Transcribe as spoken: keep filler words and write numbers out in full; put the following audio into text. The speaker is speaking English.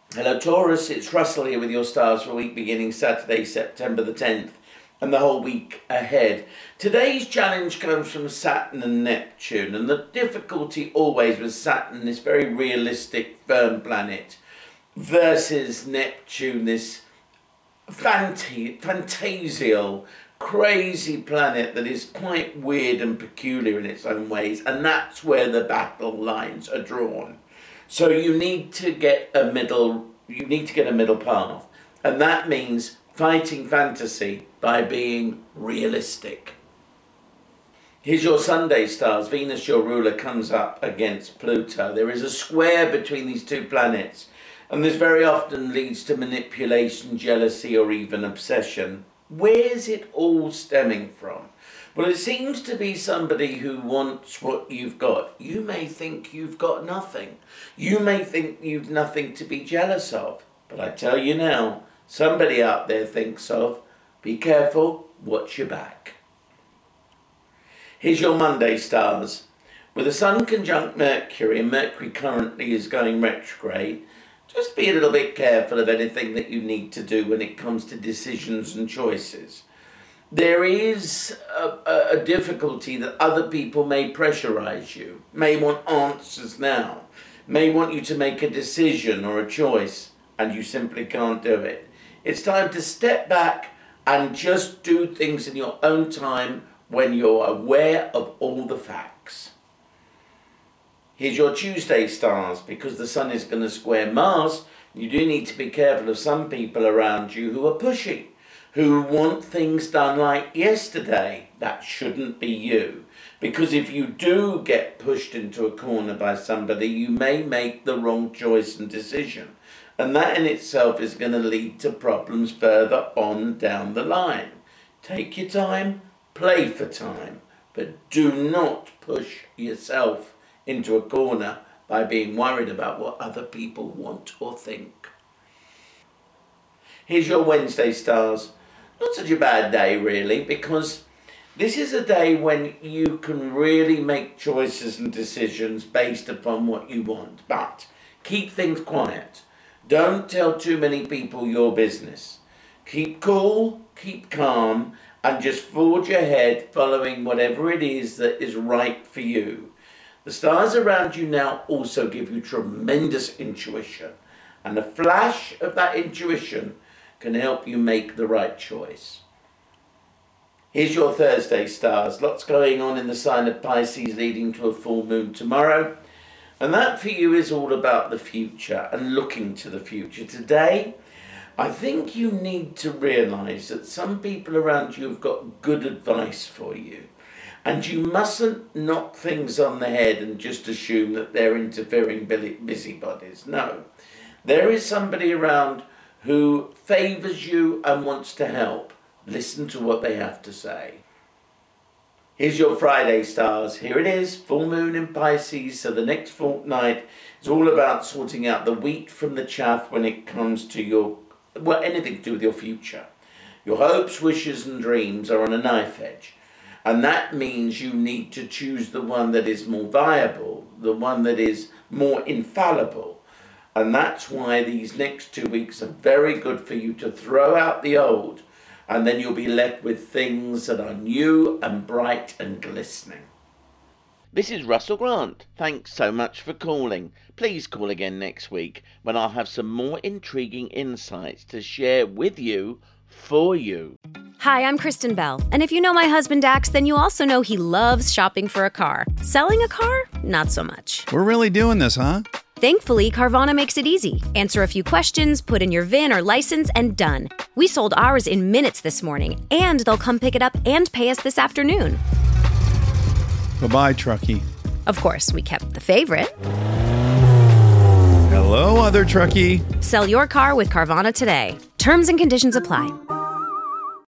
Hello Taurus, it's Russell here with your stars for a week beginning Saturday, September the tenth, and the whole week ahead. Today's challenge comes from Saturn and Neptune, and the difficulty always with Saturn, this very realistic, firm planet, versus Neptune, this fant- fantasial, crazy planet that is quite weird and peculiar in its own ways, and that's where the battle lines are drawn. So you need to get a middle, you need to get a middle path. And that means fighting fantasy by being realistic. Here's your Sunday stars. Venus, your ruler, comes up against Pluto. There is a square between these two planets. And this very often leads to manipulation, jealousy, or even obsession. Where's it all stemming from? Well, it seems to be somebody who wants what you've got. You may think you've got nothing. You may think you've nothing to be jealous of. But I tell you now, somebody out there thinks of, be careful, watch your back. Here's your Monday stars. With the Sun conjunct Mercury, and Mercury currently is going retrograde, just be a little bit careful of anything that you need to do when it comes to decisions and choices. There is a, a difficulty that other people may pressurize you, may want answers now, may want you to make a decision or a choice, and you simply can't do it. It's time to step back and just do things in your own time when you're aware of all the facts. Here's your Tuesday stars. Because the Sun is going to square Mars, you do need to be careful of some people around you who are pushy, who want things done like yesterday. That shouldn't be you. Because if you do get pushed into a corner by somebody, you may make the wrong choice and decision. And that in itself is going to lead to problems further on down the line. Take your time, play for time, but do not push yourself into a corner by being worried about what other people want or think. Here's your Wednesday stars. Not such a bad day, really, because this is a day when you can really make choices and decisions based upon what you want. But keep things quiet. Don't tell too many people your business. Keep cool, keep calm, and just forge ahead following whatever it is that is right for you. The stars around you now also give you tremendous intuition, and a flash of that intuition can help you make the right choice. Here's your Thursday stars. Lots going on in the sign of Pisces leading to a full moon tomorrow. And that for you is all about the future and looking to the future. Today, I think you need to realise that some people around you have got good advice for you. And you mustn't knock things on the head and just assume that they're interfering busybodies. No, there is somebody around who favours you and wants to help. Listen to what they have to say. Here's your Friday stars. Here it is, full moon in Pisces, so the next fortnight is all about sorting out the wheat from the chaff when it comes to your, well, anything to do with your future. Your hopes, wishes and dreams are on a knife edge. And that means you need to choose the one that is more viable, the one that is more infallible. And that's why these next two weeks are very good for you to throw out the old, and then you'll be left with things that are new and bright and glistening. This is Russell Grant. Thanks so much for calling. Please call again next week when I'll have some more intriguing insights to share with you, for you. Hi, I'm Kristen Bell, and if you know my husband Dax, then you also know he loves shopping for a car. Selling a car? Not so much. We're really doing this, huh? Thankfully, Carvana makes it easy. Answer a few questions, put in your V I N or license, and done. We sold ours in minutes this morning, and they'll come pick it up and pay us this afternoon. Bye-bye, Truckee. Of course, we kept the favorite. Hello, other Truckee. Sell your car with Carvana today. Terms and conditions apply.